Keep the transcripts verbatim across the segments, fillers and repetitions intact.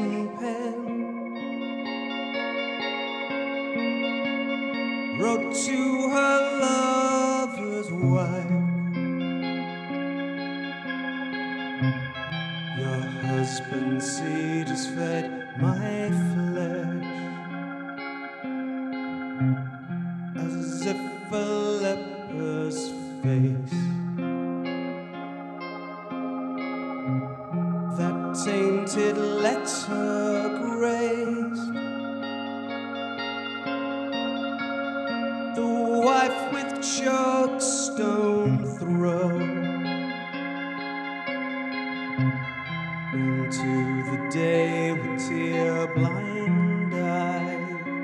and pen, wrote to her lover's wife, your husband's seed has fed my flesh, as if a leper's face. That tainted letter graced the wife with chokestone throat, ran to the day with tear-blind eyes.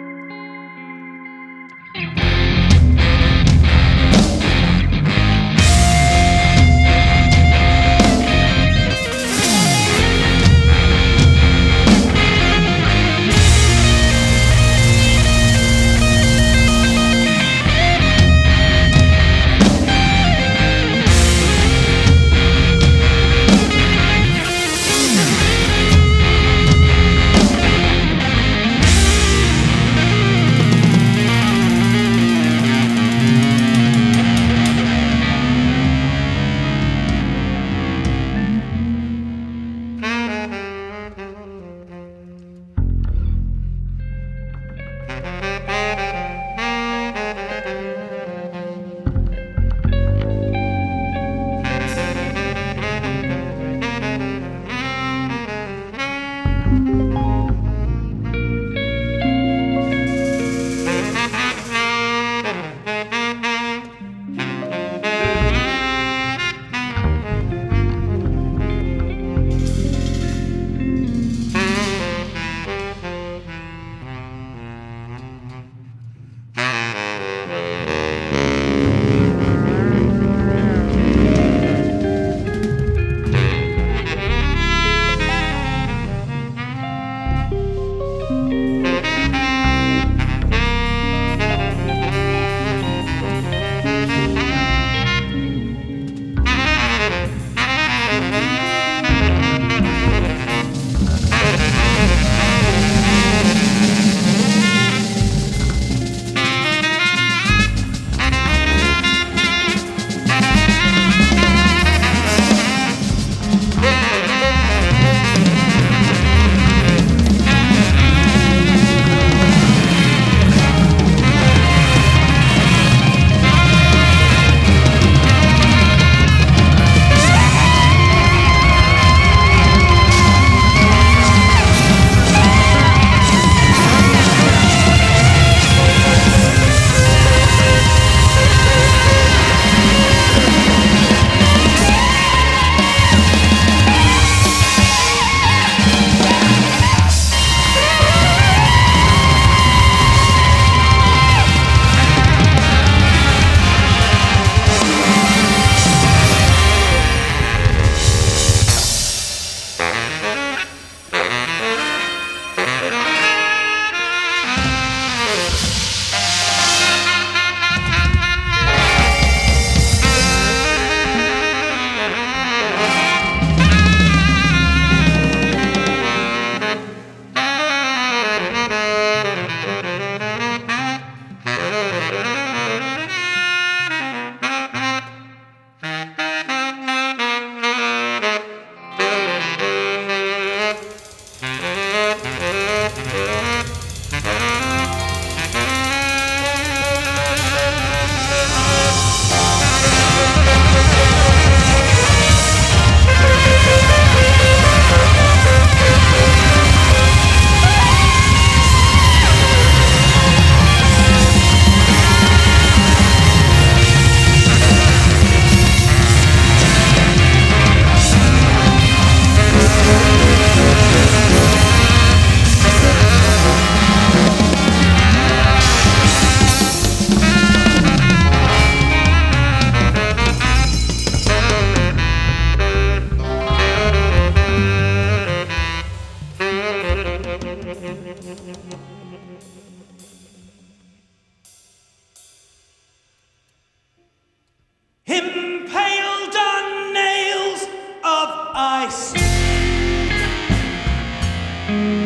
Impaled on nails of ice,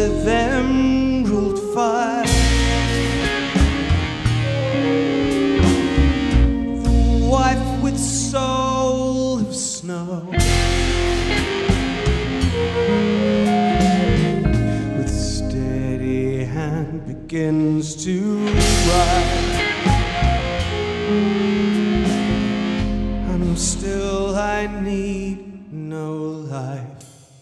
them ruled fire. The wife with soul of snow, with steady hand begins to rise. And still I need no life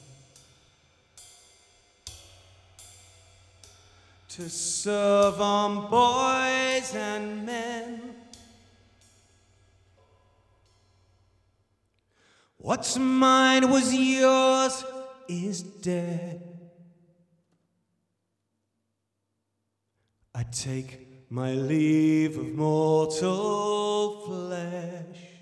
to serve on boys and men. What's mine was yours is dead. I take my leave of mortal flesh.